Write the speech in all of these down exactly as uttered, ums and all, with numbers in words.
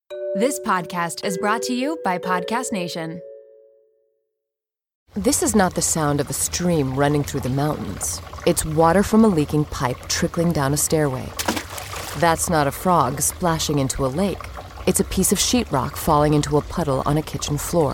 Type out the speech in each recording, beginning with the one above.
This podcast is brought to you by Podcast Nation. This is not the sound of a stream running through the mountains. It's water from a leaking pipe trickling down a stairway. That's not a frog splashing into a lake. It's a piece of sheetrock falling into a puddle on a kitchen floor.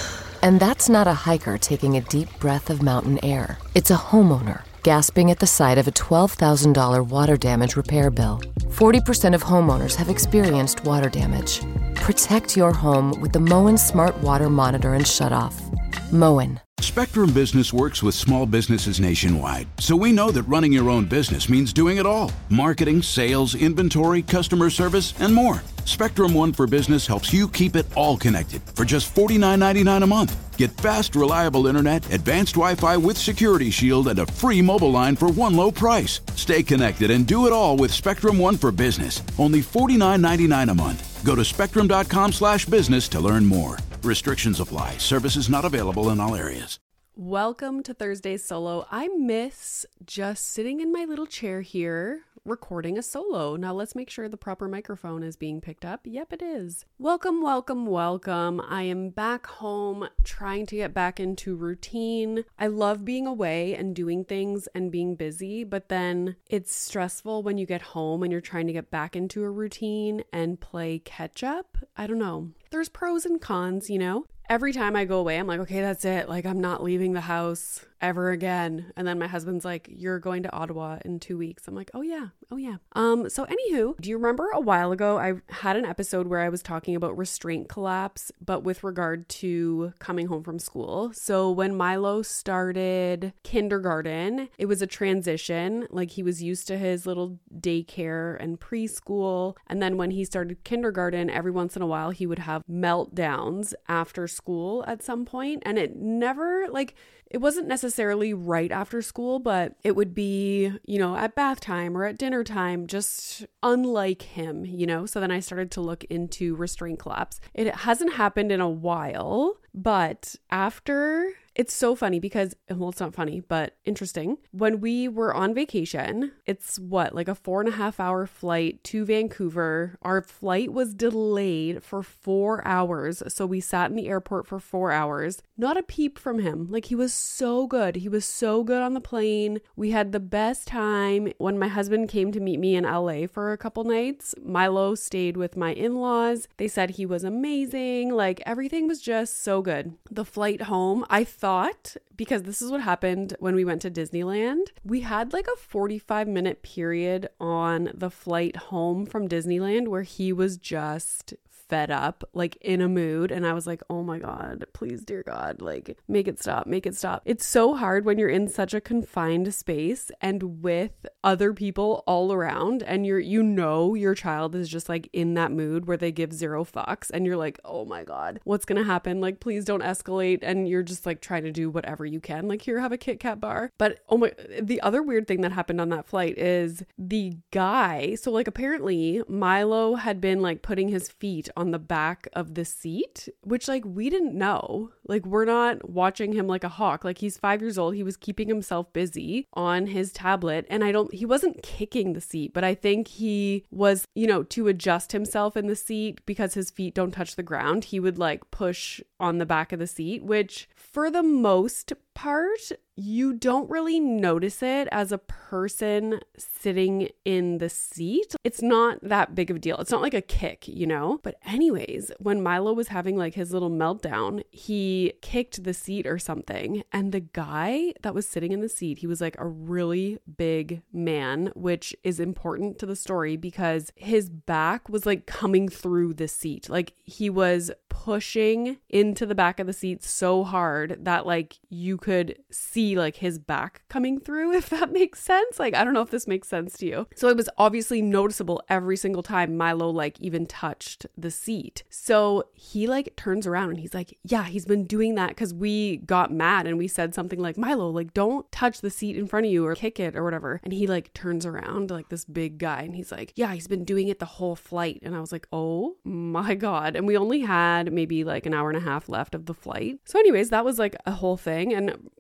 And that's not a hiker taking a deep breath of mountain air. It's a homeowner gasping at the sight of a twelve thousand dollars water damage repair bill. forty percent of homeowners have experienced water damage. Protect your home with the Moen Smart Water Monitor and Shutoff. Moen. Spectrum Business works with small businesses nationwide, so we know that running your own business means doing it all. Marketing, sales, inventory, customer service, and more. Spectrum One for Business helps you keep it all connected for just forty-nine ninety-nine a month. Get fast, reliable internet, advanced Wi-Fi with Security Shield, and a free mobile line for one low price. Stay connected and do it all with Spectrum One for Business. Only forty-nine ninety-nine a month. Go to spectrum.com slash business to learn more. Restrictions apply. Services not available in all areas. Welcome to Thursday's Solo. I miss just sitting in my little chair here recording a solo. Now let's make sure the proper microphone is being picked up. Yep, it is. Welcome, welcome, welcome. I am back home trying to get back into routine. I love being away and doing things and being busy, but then it's stressful when you get home and you're trying to get back into a routine and play catch up. I don't know. There's pros and cons, you know? Every time I go away, I'm like, okay, that's it. Like, I'm not leaving the house ever again. And then my husband's like, you're going to Ottawa in two weeks. I'm like, oh yeah, oh yeah. Um, so anywho, do you remember a while ago, I had an episode where I was talking about restraint collapse, but with regard to coming home from school. So when Milo started kindergarten, it was a transition. Like, he was used to his little daycare and preschool. And then when he started kindergarten, every once in a while, he would have meltdowns after school at some point. And it never, like, it wasn't necessarily right after school, but it would be, you know, at bath time or at dinner time, just unlike him, you know? So then I started to look into restraint collapse. It hasn't happened in a while, but after... It's so funny because, well, it's not funny, but interesting. When we were on vacation, it's what, like a four and a half hour flight to Vancouver. Our flight was delayed for four hours. So we sat in the airport for four hours. Not a peep from him. Like, he was so good. He was so good on the plane. We had the best time. When my husband came to meet me in L A for a couple nights, Milo stayed with my in-laws. They said he was amazing. Like, everything was just so good. The flight home, I thought Thought, because this is what happened when we went to Disneyland. We had like a forty-five minute period on the flight home from Disneyland where he was just fed up, like in a mood. And I was like, oh my God, please, dear God, like make it stop, make it stop. It's so hard when you're in such a confined space and with other people all around and you're, you know, your child is just like in that mood where they give zero fucks and you're like, oh my God, what's going to happen? Like, please don't escalate. And you're just like trying to do whatever you can. Like, here, have a Kit Kat bar. But oh my, the other weird thing that happened on that flight is the guy. So like, apparently Milo had been like putting his feet on the back of the seat, which like we didn't know. Like, we're not watching him like a hawk. Like, he's five years old. He was keeping himself busy on his tablet. And I don't, he wasn't kicking the seat, but I think he was, you know, to adjust himself in the seat because his feet don't touch the ground. He would like push on the back of the seat, which for the most part, you don't really notice it as a person sitting in the seat. It's not that big of a deal. It's not like a kick, you know? But anyways, when Milo was having like his little meltdown, he kicked the seat or something. And the guy that was sitting in the seat, he was like a really big man, which is important to the story because his back was like coming through the seat. Like, he was pushing into the back of the seat so hard that like you could see like his back coming through, if that makes sense. Like, I don't know if this makes sense to you. So it was obviously noticeable every single time Milo like even touched the seat. So he like turns around and he's like, yeah, he's been doing that because we got mad and we said something like, Milo, like, don't touch the seat in front of you or kick it or whatever. And he like turns around, like this big guy, and he's like, yeah, he's been doing it the whole flight. And I was like, oh my God. And we only had maybe like an hour and a half left of the flight. So anyways, that was like a whole thing. And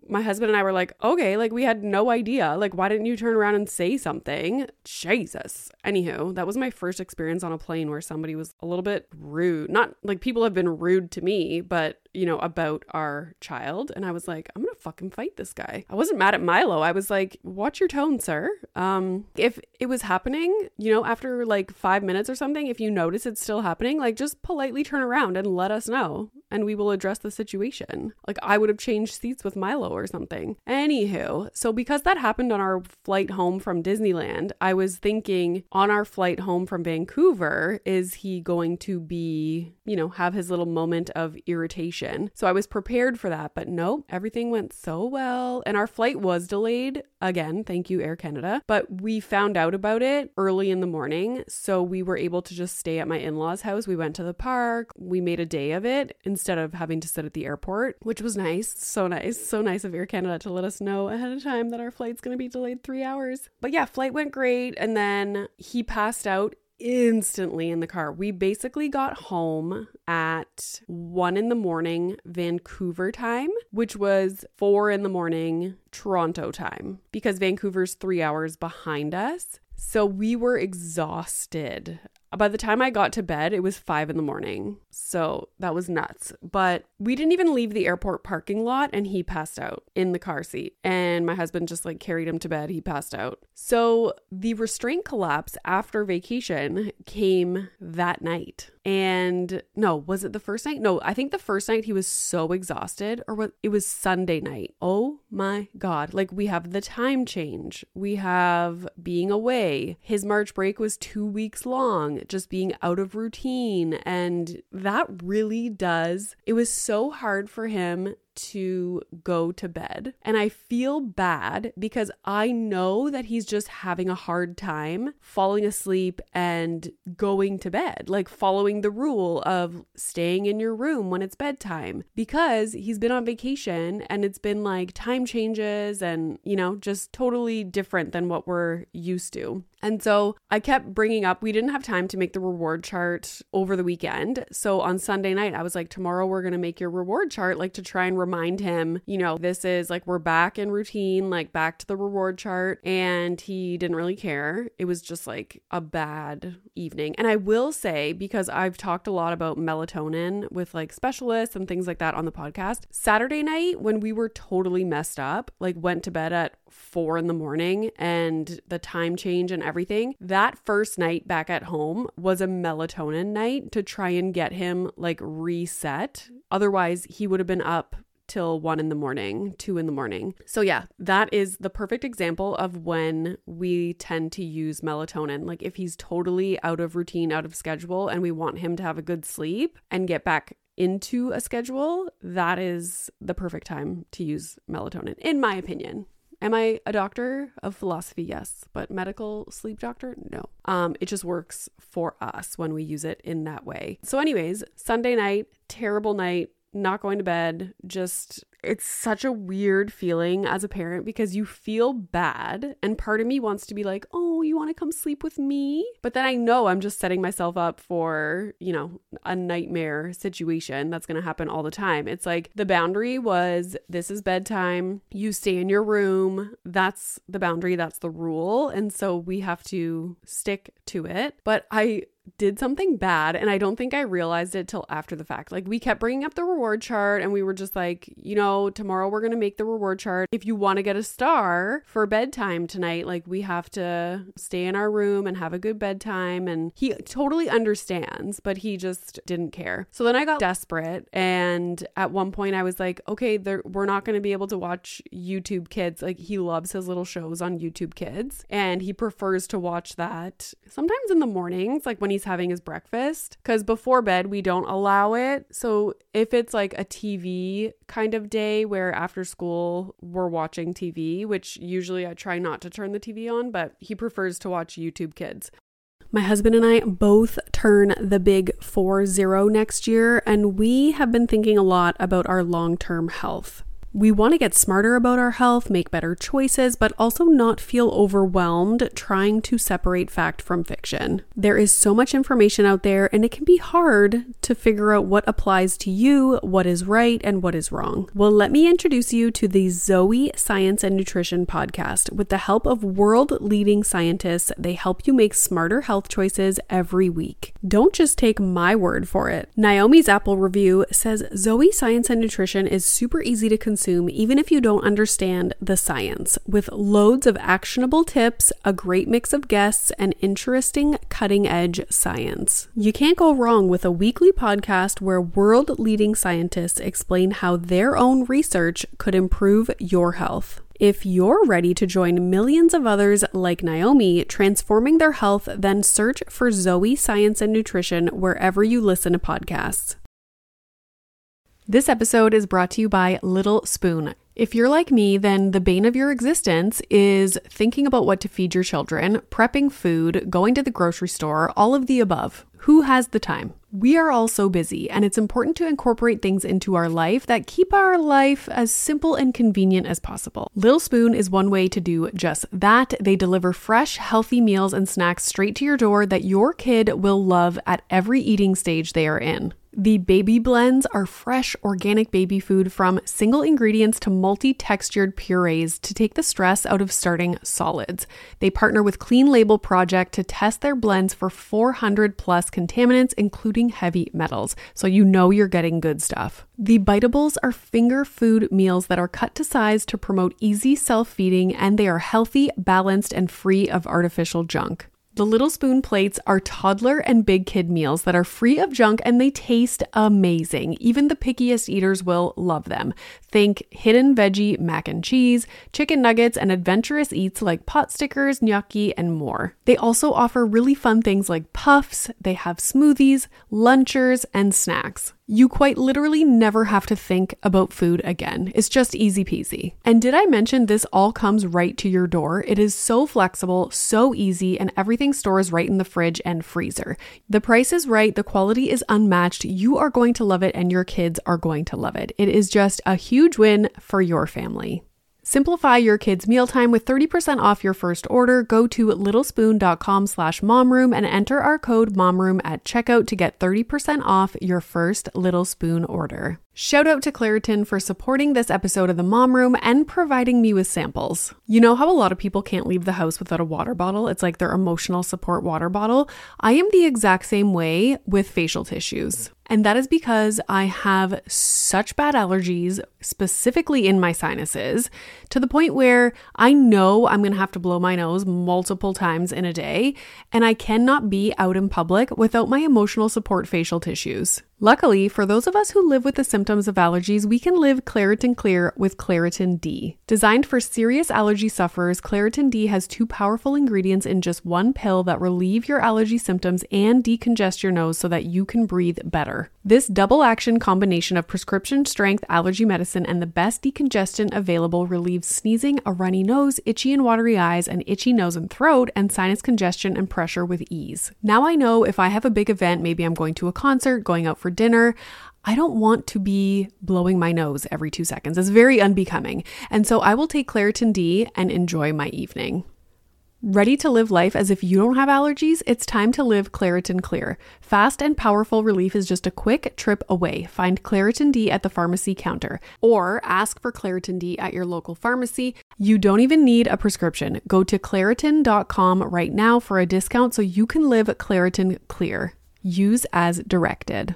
my husband and I were like, okay, like we had no idea. Like, why didn't you turn around and say something? Jesus. Anywho, that was my first experience on a plane where somebody was a little bit rude. Not like people have been rude to me, but you know, about our child. And I was like, I'm going to fucking fight this guy. I wasn't mad at Milo. I was like, watch your tone, sir. Um, if it was happening, you know, after like five minutes or something, if you notice it's still happening, like just politely turn around and let us know and we will address the situation. Like I would have changed seats with Milo or something. Anywho, so because that happened on our flight home from Disneyland, I was thinking on our flight home from Vancouver, is he going to be, you know, have his little moment of irritation? So I was prepared for that, but nope, everything went so well. And our flight was delayed again. Thank you, Air Canada. But we found out about it early in the morning. So we were able to just stay at my in-laws' house. We went to the park. We made a day of it instead of having to sit at the airport, which was nice. So nice. So nice of Air Canada to let us know ahead of time that our flight's going to be delayed three hours. But yeah, flight went great. And then he passed out instantly in the car. We basically got home at one in the morning Vancouver time, which was four in the morning Toronto time, because Vancouver's three hours behind us. So we were exhausted. By the time I got to bed, it was five in the morning. So that was nuts. But we didn't even leave the airport parking lot and he passed out in the car seat. And my husband just like carried him to bed. He passed out. So the restraint collapse after vacation came that night. And no, was it the first night? No, I think the first night he was so exhausted, or what? It was Sunday night. Oh my God. Like we have the time change. We have being away. His March break was two weeks long, just being out of routine. And that really does, it was so hard for him to go to bed. And I feel bad because I know that he's just having a hard time falling asleep and going to bed, like following the rule of staying in your room when it's bedtime, because he's been on vacation and it's been like time changes and, you know, just totally different than what we're used to. And so I kept bringing up, we didn't have time to make the reward chart over the weekend. So on Sunday night, I was like, tomorrow we're going to make your reward chart, like to try and remind him, you know, this is like, we're back in routine, like back to the reward chart. And he didn't really care. It was just like a bad evening. And I will say, because I've talked a lot about melatonin with like specialists and things like that on the podcast, Saturday night when we were totally messed up, like went to bed at four in the morning and the time change and everything, that first night back at home was a melatonin night to try and get him like reset. Otherwise, he would have been up till one in the morning, two in the morning. So yeah, that is the perfect example of when we tend to use melatonin. Like if he's totally out of routine, out of schedule, and we want him to have a good sleep and get back into a schedule, that is the perfect time to use melatonin, in my opinion. Am I a doctor of philosophy? Yes. But medical sleep doctor? No. Um, it just works for us when we use it in that way. So anyways, Sunday night, terrible night, not going to bed, just, it's such a weird feeling as a parent because you feel bad. And part of me wants to be like, oh, you want to come sleep with me? But then I know I'm just setting myself up for, you know, a nightmare situation that's going to happen all the time. It's like the boundary was, this is bedtime. You stay in your room. That's the boundary. That's the rule. And so we have to stick to it. But I did something bad and I don't think I realized it till after the fact. Like we kept bringing up the reward chart and we were just like, you know, tomorrow we're going to make the reward chart. If you want to get a star for bedtime tonight, like we have to stay in our room and have a good bedtime. And he totally understands, but he just didn't care. So then I got desperate. And at one point I was like, okay, we're not going to be able to watch YouTube Kids. Like he loves his little shows on YouTube Kids and he prefers to watch that sometimes in the mornings, like when he having his breakfast, because before bed we don't allow it. So if it's like a T V kind of day where after school we're watching T V, which usually I try not to turn the T V on, but he prefers to watch YouTube Kids. My husband and I both turn the big four zero next year, and we have been thinking a lot about our long-term health. We want to get smarter about our health, make better choices, but also not feel overwhelmed trying to separate fact from fiction. There is so much information out there, and it can be hard to figure out what applies to you, what is right, and what is wrong. Well, let me introduce you to the Zoe Science and Nutrition podcast. With the help of world-leading scientists, they help you make smarter health choices every week. Don't just take my word for it. Naomi's Apple review says Zoe Science and Nutrition is super easy to consume even if you don't understand the science, with loads of actionable tips, a great mix of guests, and interesting cutting-edge science. You can't go wrong with a weekly podcast where world-leading scientists explain how their own research could improve your health. If you're ready to join millions of others like Naomi transforming their health, then search for Zoe Science and Nutrition wherever you listen to podcasts. This episode is brought to you by Little Spoon. If you're like me, then the bane of your existence is thinking about what to feed your children, prepping food, going to the grocery store, all of the above. Who has the time? We are all so busy, and it's important to incorporate things into our life that keep our life as simple and convenient as possible. Little Spoon is one way to do just that. They deliver fresh, healthy meals and snacks straight to your door that your kid will love at every eating stage they are in. The baby blends are fresh, organic baby food from single ingredients to multi-textured purees to take the stress out of starting solids. They partner with Clean Label Project to test their blends for four hundred plus contaminants, including heavy metals, so you know you're getting good stuff. The Biteables are finger food meals that are cut to size to promote easy self-feeding, and they are healthy, balanced, and free of artificial junk. The Little Spoon plates are toddler and big kid meals that are free of junk, and they taste amazing. Even the pickiest eaters will love them. Think hidden veggie mac and cheese, chicken nuggets, and adventurous eats like pot stickers, gnocchi, and more. They also offer really fun things like puffs. They have smoothies, lunchers, and snacks. You quite literally never have to think about food again. It's just easy peasy. And did I mention this all comes right to your door? It is so flexible, so easy, and everything stores right in the fridge and freezer. The price is right, the quality is unmatched. You are going to love it, and your kids are going to love it. It is just a huge win for your family. Simplify your kids' mealtime with thirty percent off your first order. Go to littlespoon.com slash momroom and enter our code momroom at checkout to get thirty percent off your first Little Spoon order. Shout out to Claritin for supporting this episode of the Mom Room and providing me with samples. You know how a lot of people can't leave the house without a water bottle? It's like their emotional support water bottle. I am the exact same way with facial tissues. And that is because I have such bad allergies, specifically in my sinuses, to the point where I know I'm going to have to blow my nose multiple times in a day, and I cannot be out in public without my emotional support facial tissues. Luckily, for those of us who live with the symptoms of allergies, we can live Claritin Clear with Claritin D. Designed for serious allergy sufferers, Claritin D has two powerful ingredients in just one pill that relieve your allergy symptoms and decongest your nose so that you can breathe better. This double action combination of prescription strength allergy medicine and the best decongestant available relieves sneezing, a runny nose, itchy and watery eyes, an itchy nose and throat, and sinus congestion and pressure with ease. Now I know if I have a big event, maybe I'm going to a concert, going out for dinner, I don't want to be blowing my nose every two seconds. It's very unbecoming. And so I will take Claritin D and enjoy my evening. Ready to live life as if you don't have allergies? It's time to live Claritin Clear. Fast and powerful relief is just a quick trip away. Find Claritin D at the pharmacy counter or ask for Claritin D at your local pharmacy. You don't even need a prescription. Go to Claritin dot com right now for a discount so you can live Claritin Clear. Use as directed.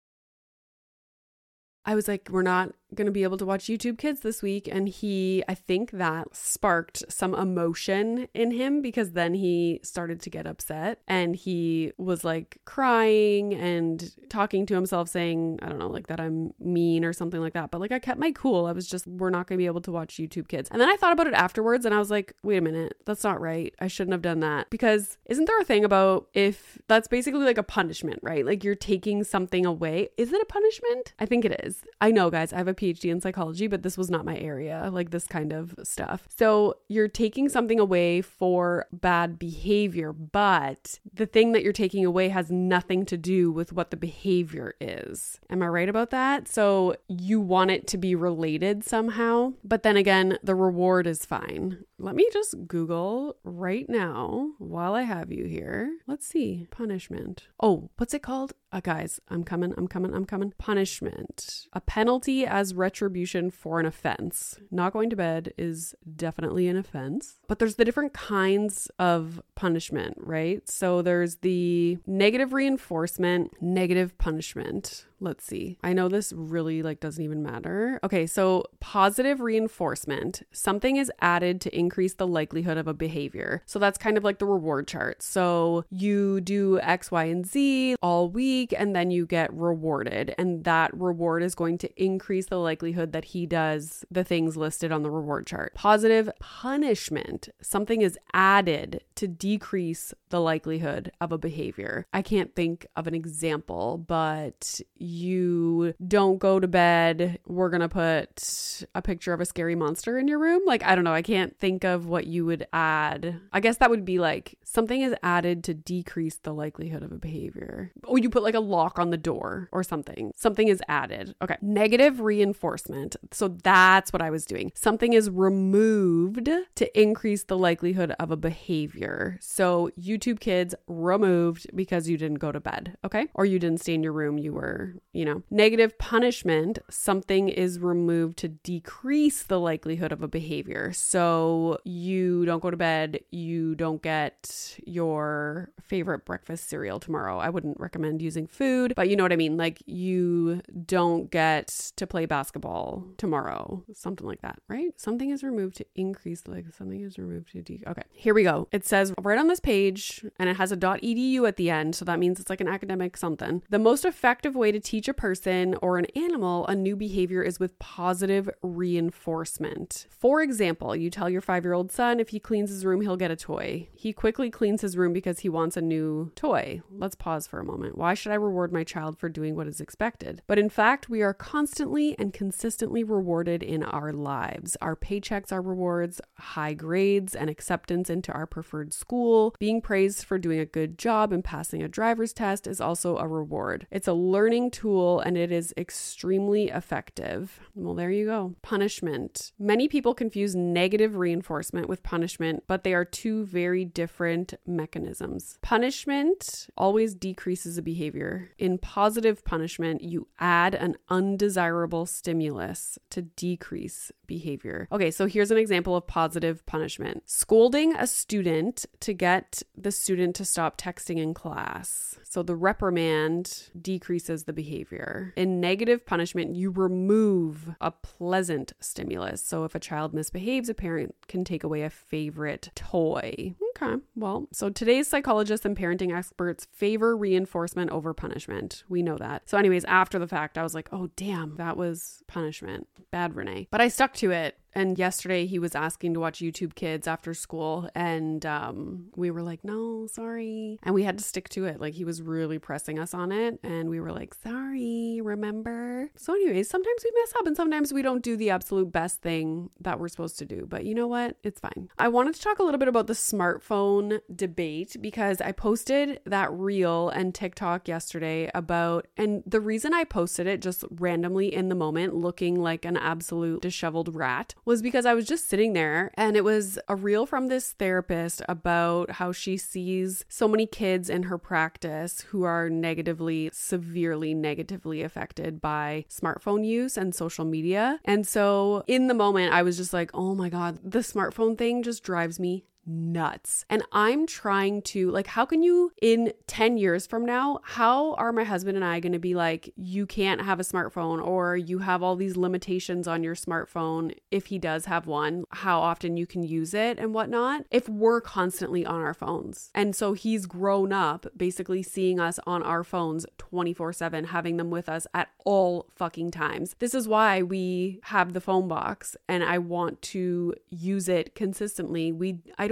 I was like, we're not going to be able to watch YouTube Kids this week. And he, I think that sparked some emotion in him because then he started to get upset and he was like crying and talking to himself saying, I don't know, like that I'm mean or something like that. But like I kept my cool. I was just, we're not going to be able to watch YouTube Kids. And then I thought about it afterwards and I was like, wait a minute, that's not right. I shouldn't have done that. Because isn't there a thing about if that's basically like a punishment, right? Like you're taking something away. Is it a punishment? I think it is. I know, guys, I have a P PhD in psychology, but this was not my area, like this kind of stuff. So you're taking something away for bad behavior, but the thing that you're taking away has nothing to do with what the behavior is. Am I right about that? So you want it to be related somehow, but then again, the reward is fine. Let me just Google right now while I have you here. Let's see. Punishment. Oh, what's it called? Uh, guys, I'm coming, I'm coming, I'm coming. Punishment. A penalty as retribution for an offense. Not going to bed is definitely an offense. But there's the different kinds of punishment, right? So there's the negative reinforcement, negative punishment. Let's see. I know this really like doesn't even matter. Okay, so positive reinforcement. Something is added to increase the likelihood of a behavior. So that's kind of like the reward chart. So you do X, Y, and Z all week, and then you get rewarded. And that reward is going to increase the likelihood that he does the things listed on the reward chart. Positive punishment. Something is added to decrease the likelihood of a behavior. I can't think of an example, but you don't go to bed, we're going to put a picture of a scary monster in your room. Like, I don't know. I can't think of what you would add. I guess that would be like something is added to decrease the likelihood of a behavior. Or you put like a lock on the door or something. Something is added. Okay. Negative reinforcement. So that's what I was doing. Something is removed to increase the likelihood of a behavior. So YouTube kids removed because you didn't go to bed. Okay. Or you didn't stay in your room. You were, you know, negative punishment. Something is removed to decrease the likelihood of a behavior. So you don't go to bed. You don't get your favorite breakfast cereal tomorrow. I wouldn't recommend using food, but you know what I mean? Like you don't get to play basketball tomorrow. Something like that, right? Something is removed to increase, like something is removed to de- Okay, here we go. It says right on this page, and it has a .edu at the end. So that means it's like an academic something. The most effective way to teach a person or an animal a new behavior is with positive reinforcement. For example, you tell your five-year-old son if he cleans his room, he'll get a toy. He quickly cleans his room because he wants a new toy. Let's pause for a moment. Why should I reward my child for doing what is expected? But in fact, we are constantly and consistently rewarded in our lives. Our paychecks are rewards, high grades and acceptance into our preferred school. Being praised for doing a good job and passing a driver's test is also a reward. It's a learning tool and it is extremely effective. Well, there you go. Punishment. Many people confuse negative reinforcement with punishment, but they are two very different mechanisms. Punishment always decreases a behavior. In positive punishment, you add an undesirable stimulus to decrease behavior. Okay, so here's an example of positive punishment. Scolding a student to get the student to stop texting in class. So the reprimand decreases the behavior. In negative punishment, you remove a pleasant stimulus. So if a child misbehaves, a parent can take away a favorite toy. Okay, well, so today's psychologists and parenting experts favor reinforcement over punishment. We know that. So anyways, after the fact, I was like, oh, damn, that was punishment. Bad, Renee. But I stuck to it. And yesterday he was asking to watch YouTube Kids after school. And um, we were like, no, sorry. And we had to stick to it. Like he was really pressing us on it. And we were like, sorry, remember? So anyways, sometimes we mess up and sometimes we don't do the absolute best thing that we're supposed to do. But you know what? It's fine. I wanted to talk a little bit about the smartphone debate because I posted that reel and TikTok yesterday about, and the reason I posted it just randomly in the moment looking like an absolute disheveled rat was because I was just sitting there and it was a reel from this therapist about how she sees so many kids in her practice who are negatively, severely negatively affected by smartphone use and social media. And so in the moment, I was just like, oh my God, the smartphone thing just drives me nuts. And I'm trying to, like, how can you in ten years from now, how are my husband and I going to be like, you can't have a smartphone or you have all these limitations on your smartphone if he does have one, how often you can use it and whatnot, if we're constantly on our phones. And so he's grown up basically seeing us on our phones twenty-four seven, having them with us at all fucking times. This is why we have the phone box and I want to use it consistently. We, I don't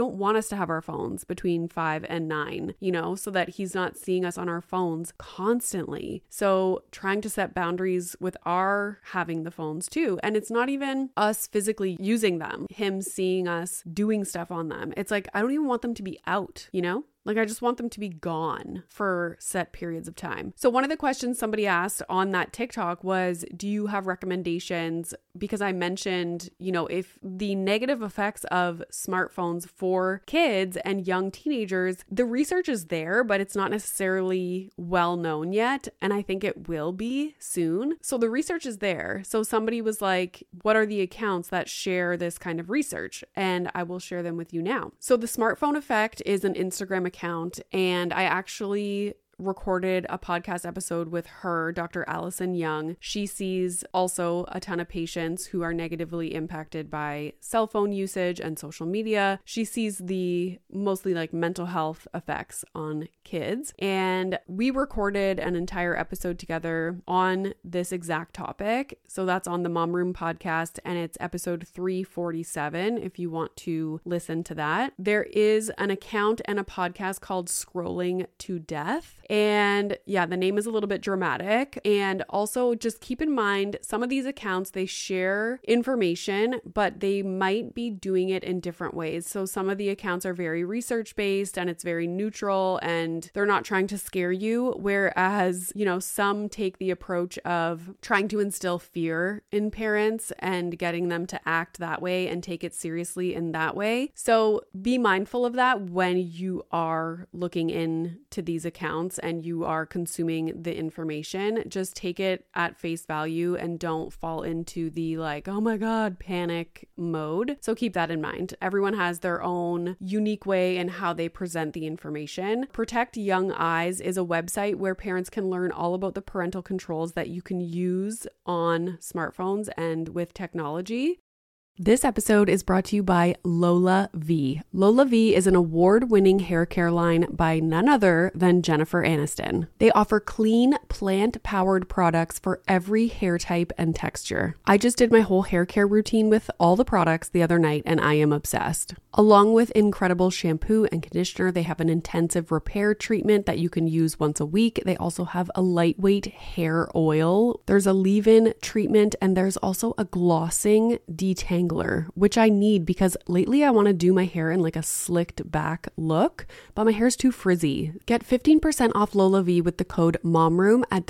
don't want us to have our phones between five and nine, you know, so that he's not seeing us on our phones constantly. So trying to set boundaries with our having the phones too. And it's not even us physically using them, him seeing us doing stuff on them. It's like, I don't even want them to be out, you know? Like, I just want them to be gone for set periods of time. So one of the questions somebody asked on that TikTok was, do you have recommendations? Because I mentioned, you know, if the negative effects of smartphones for kids and young teenagers, the research is there, but it's not necessarily well known yet. And I think it will be soon. So the research is there. So somebody was like, what are the accounts that share this kind of research? And I will share them with you now. So the Smartphone Effect is an Instagram account. account and I actually recorded a podcast episode with her, Doctor Allison Young. She sees also a ton of patients who are negatively impacted by cell phone usage and social media. She sees the mostly like mental health effects on kids. And we recorded an entire episode together on this exact topic. So that's on the Mom Room podcast and it's episode three forty-seven if you want to listen to that. There is an account and a podcast called Scrolling to Death. And yeah, the name is a little bit dramatic. And also just keep in mind, some of these accounts, they share information, but they might be doing it in different ways. So some of the accounts are very research-based and it's very neutral and they're not trying to scare you. Whereas, you know, some take the approach of trying to instill fear in parents and getting them to act that way and take it seriously in that way. So be mindful of that when you are looking into these accounts and you are consuming the information. Just take it at face value and don't fall into the like, oh my God, panic mode. So keep that in mind. Everyone has their own unique way in how they present the information. Protect Young Eyes is a website where parents can learn all about the parental controls that you can use on smartphones and with technology. This episode is brought to you by LolaVie. LolaVie is an award-winning hair care line by none other than Jennifer Aniston. They offer clean, plant-powered products for every hair type and texture. I just did my whole hair care routine with all the products the other night and I am obsessed. Along with incredible shampoo and conditioner, they have an intensive repair treatment that you can use once a week. They also have a lightweight hair oil. There's a leave-in treatment and there's also a glossing detangler, which I need because lately I want to do my hair in like a slicked back look, but my hair's too frizzy. Get fifteen percent off LolaVie with the code MOMROOM at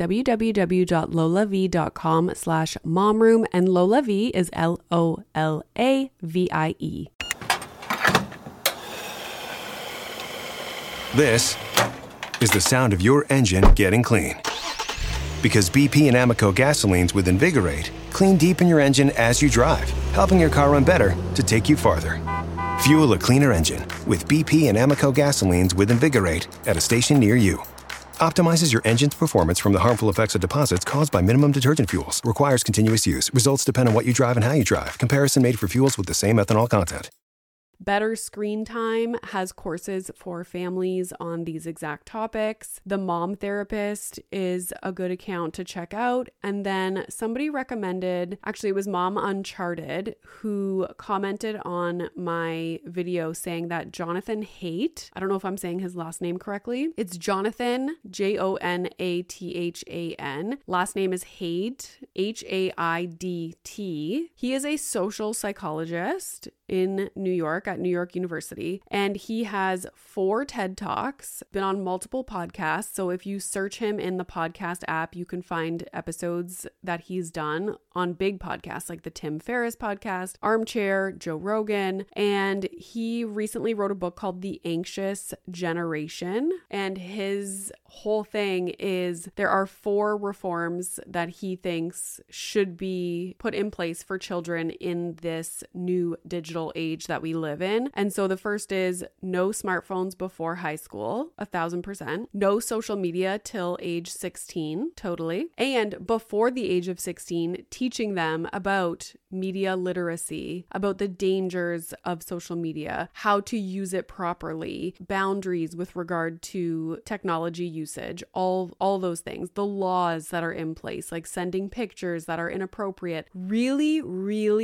www.lolavie.com slash MOMROOM, and LolaVie is L O L A V I E. This is the sound of your engine getting clean. Because B P and Amoco gasolines with Invigorate clean deep in your engine as you drive, helping your car run better to take you farther. Fuel a cleaner engine with B P and Amoco gasolines with Invigorate at a station near you. Optimizes your engine's performance from the harmful effects of deposits caused by minimum detergent fuels. Requires continuous use. Results depend on what you drive and how you drive. Comparison made for fuels with the same ethanol content. Better Screen Time has courses for families on these exact topics. The Mom Therapist is a good account to check out. And then somebody recommended, actually it was Mom Uncharted, who commented on my video saying that Jonathan Haidt, I don't know if I'm saying his last name correctly. It's Jonathan, J O N A T H A N. Last name is Haidt, H A I D T. He is a social psychologist in New York at New York University. And he has four TED Talks, been on multiple podcasts. So if you search him in the podcast app, you can find episodes that he's done on big podcasts like the Tim Ferriss podcast, Armchair, Joe Rogan. And he recently wrote a book called The Anxious Generation. And his whole thing is there are four reforms that he thinks should be put in place for children in this new digital age that we live in. And so the first is no smartphones before high school, a thousand percent. No social media till age sixteen, totally. And before the age of sixteen, teaching them about media literacy, about the dangers of social media, how to use it properly, boundaries with regard to technology usage, all, all those things, the laws that are in place, like sending pictures that are inappropriate. Really, really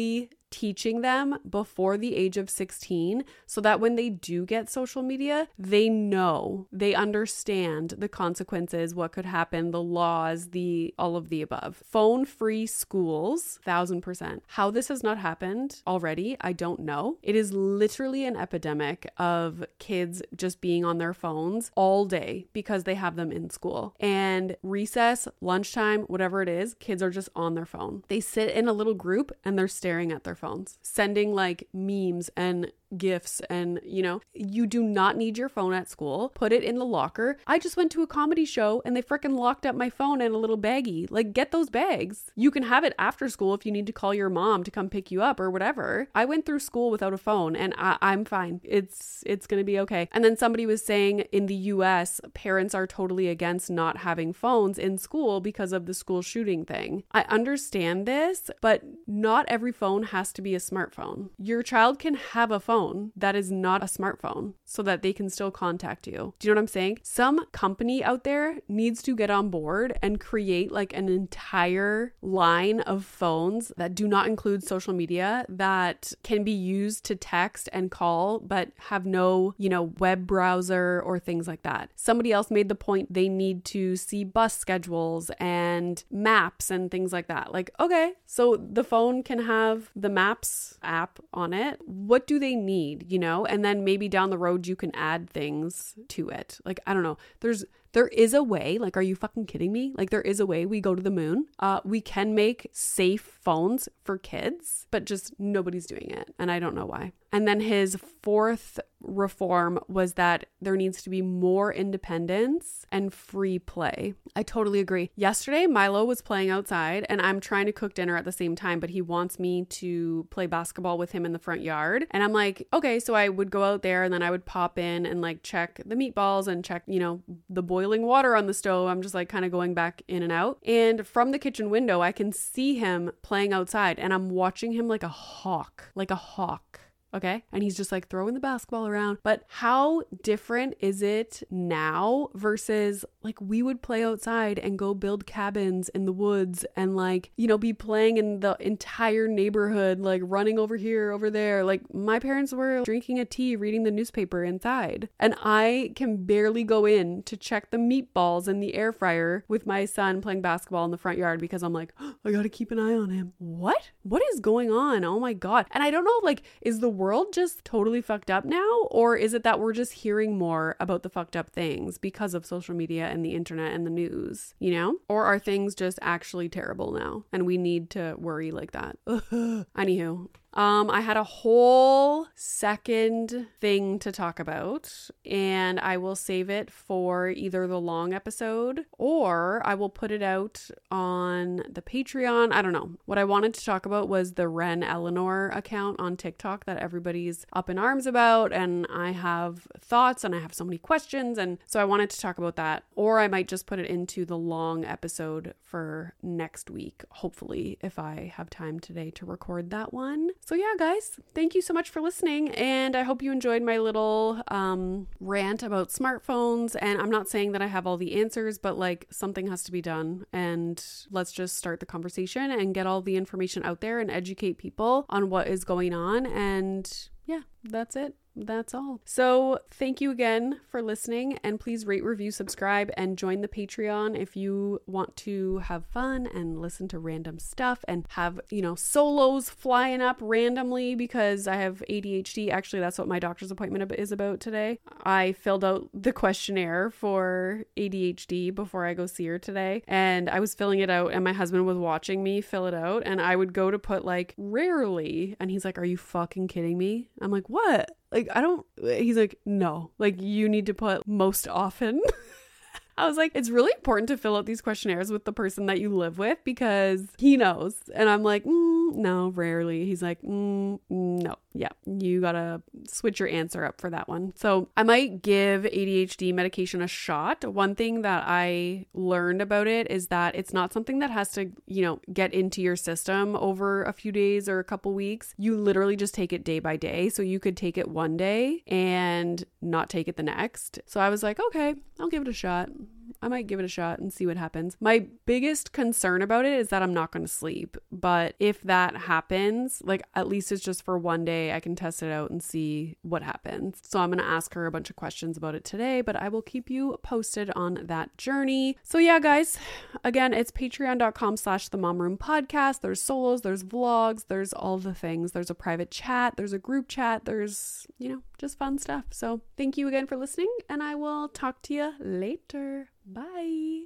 teaching them before the age of sixteen so that when they do get social media, they know, they understand the consequences, what could happen, the laws, the all of the above. Phone-free schools, thousand percent. How this has not happened already, I don't know. It is literally an epidemic of kids just being on their phones all day because they have them in school. And recess, lunchtime, whatever it is, kids are just on their phone. They sit in a little group and they're staring at their phones, sending like memes and gifts, and you know, you do not need your phone at school. Put it in the locker. I just went to a comedy show and they freaking locked up my phone in a little baggie. Like, get those bags. You can have it after school if you need to call your mom to come pick you up or whatever. I went through school without a phone and I- I'm fine. It's it's gonna be okay. And then somebody was saying in the U S, parents are totally against not having phones in school because of the school shooting thing. I understand this, but not every phone has to be a smartphone. Your child can have a phone that is not a smartphone so that they can still contact you. Do you know what I'm saying? Some company out there needs to get on board and create like an entire line of phones that do not include social media, that can be used to text and call, but have no, you know, web browser or things like that. Somebody else made the point they need to see bus schedules and maps and things like that. Like, okay, so the phone can have the Maps app on it. What do they need? You know, and then maybe down the road you can add things to it. Like, I don't know. There's There is a way, like, are you fucking kidding me? Like, there is a way we go to the moon. Uh, we can make safe phones for kids, but just nobody's doing it. And I don't know why. And then his fourth reform was that there needs to be more independence and free play. I totally agree. Yesterday, Milo was playing outside and I'm trying to cook dinner at the same time, but he wants me to play basketball with him in the front yard. And I'm like, okay, so I would go out there and then I would pop in and like check the meatballs and check, you know, the boiling water on the stove. I'm just like kind of going back in and out. And from the kitchen window, I can see him playing outside and I'm watching him like a hawk, like a hawk. Okay. And he's just like throwing the basketball around. But how different is it now versus like we would play outside and go build cabins in the woods and like, you know, be playing in the entire neighborhood, like running over here, over there. Like my parents were drinking a tea, reading the newspaper inside. And I can barely go in to check the meatballs in the air fryer with my son playing basketball in the front yard because I'm like, oh, I got to keep an eye on him. What? What is going on? Oh my God. And I don't know, like, is the world just totally fucked up now? Or is it that we're just hearing more about the fucked up things because of social media and the internet and the news, you know? Or are things just actually terrible now and we need to worry like that? Anywho, Um, I had a whole second thing to talk about, and I will save it for either the long episode or I will put it out on the Patreon. I don't know. What I wanted to talk about was the Ren Eleanor account on TikTok that everybody's up in arms about, and I have thoughts and I have so many questions, and so I wanted to talk about that. Or I might just put it into the long episode for next week, hopefully, if I have time today to record that one. So yeah, guys, thank you so much for listening. And I hope you enjoyed my little um, rant about smartphones. And I'm not saying that I have all the answers, but like something has to be done. And let's just start the conversation and get all the information out there and educate people on what is going on. And yeah, that's it. That's all. So thank you again for listening, and please rate, review, subscribe, and join the Patreon if you want to have fun and listen to random stuff and have, you know, solos flying up randomly because I have A D H D. Actually, that's what my doctor's appointment is about today. I filled out the questionnaire for A D H D before I go see her today, and I was filling it out and my husband was watching me fill it out, and I would go to put like rarely, and he's like, "Are you fucking kidding me?" I'm like, "What?" Like, I don't, he's like, "No, like you need to put most often." I was like, it's really important to fill out these questionnaires with the person that you live with because he knows. And I'm like, mm, no, rarely. He's like, mm, no, yeah, you gotta switch your answer up for that one. So I might give A D H D medication a shot. One thing that I learned about it is that it's not something that has to, you know, get into your system over a few days or a couple weeks. You literally just take it day by day. So you could take it one day and not take it the next. So I was like, okay, I'll give it a shot. I might give it a shot and see what happens. My biggest concern about it is that I'm not going to sleep. But if that happens, like at least it's just for one day, I can test it out and see what happens. So I'm going to ask her a bunch of questions about it today, but I will keep you posted on that journey. So yeah, guys, again, it's patreon.com slash the mom room podcast. There's solos, there's vlogs, there's all the things. There's a private chat, there's a group chat, there's, you know, just fun stuff. So thank you again for listening, and I will talk to you later. Bye.